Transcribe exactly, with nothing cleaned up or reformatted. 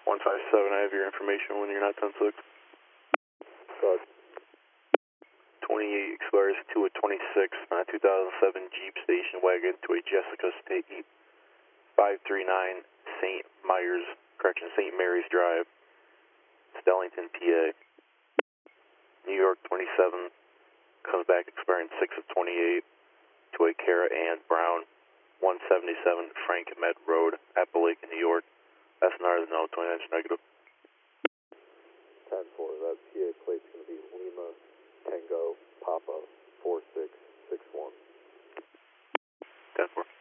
one five seven, I have your information when you're not ten six. Sorry. twenty-eight expires to a twenty-six, uh, two thousand seven Jeep station wagon to a Jessica State five three nine Saint Myers, correction, Saint Mary's Drive, Stellington, P A. New York twenty-seven, comes back expiring six of twenty-eight to a Kara Ann Brown, one seventy-seven Frank Med Road, Appalachian, New York. S N R is no, twenty-nine is negative. ten four, that P A plate's going to be Lima Tango Papa four six six one. ten four.